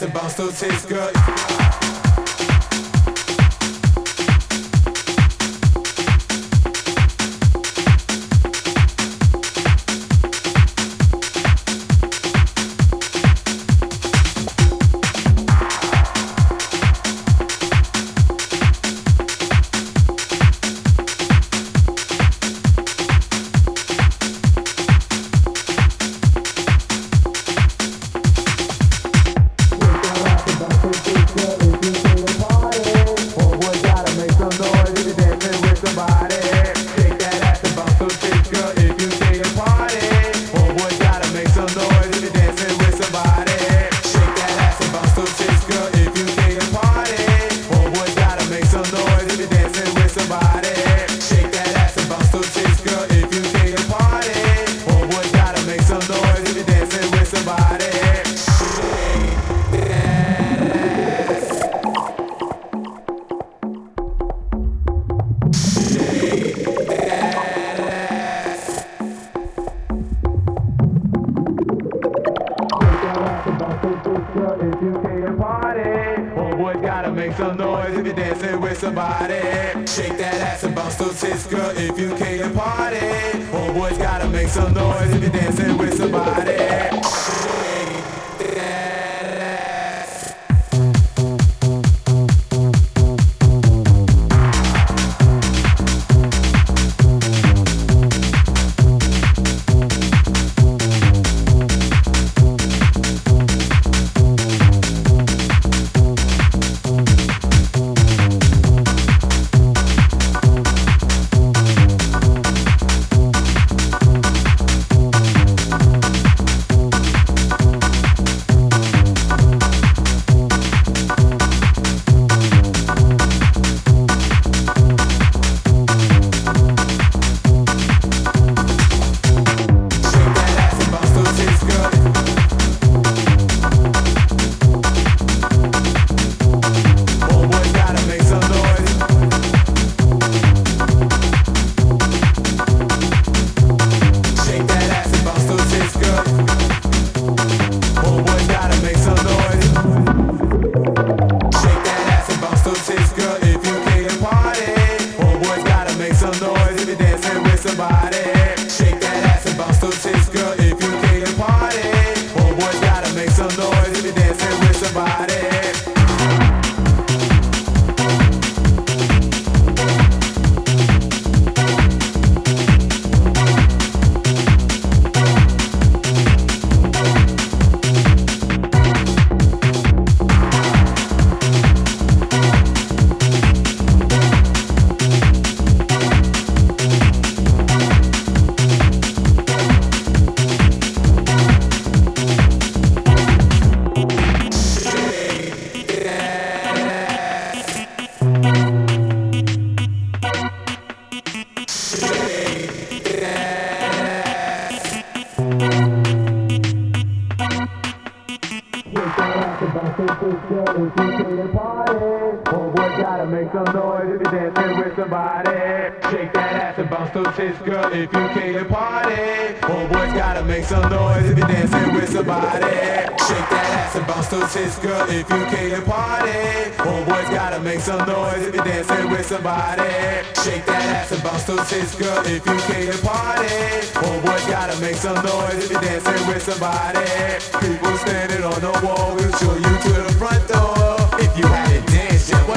and bounce still tastes good. If you came to party, homeboys gotta make some noise if you're dancing with somebody. Shake that ass and bounce those tits, girl. If you came to party, homeboys gotta make some noise if you're dancing with somebody. Shake that ass. Homeboy gotta make some noise if you're dancing with somebody. Shake that ass and bounce those tits, girl, if you came to party. Homeboys gotta make some noise if you're dancing with somebody. Shake that ass and bounce those tits, girl, if you came to party. Homeboys gotta make some noise if you're dancing with somebody. Shake that ass and bounce those tits, girl, if you came to party. Homeboys gotta make some noise if you're dancing with somebody. People standing on the wall will show you to the front door. If you hadn't danced yet,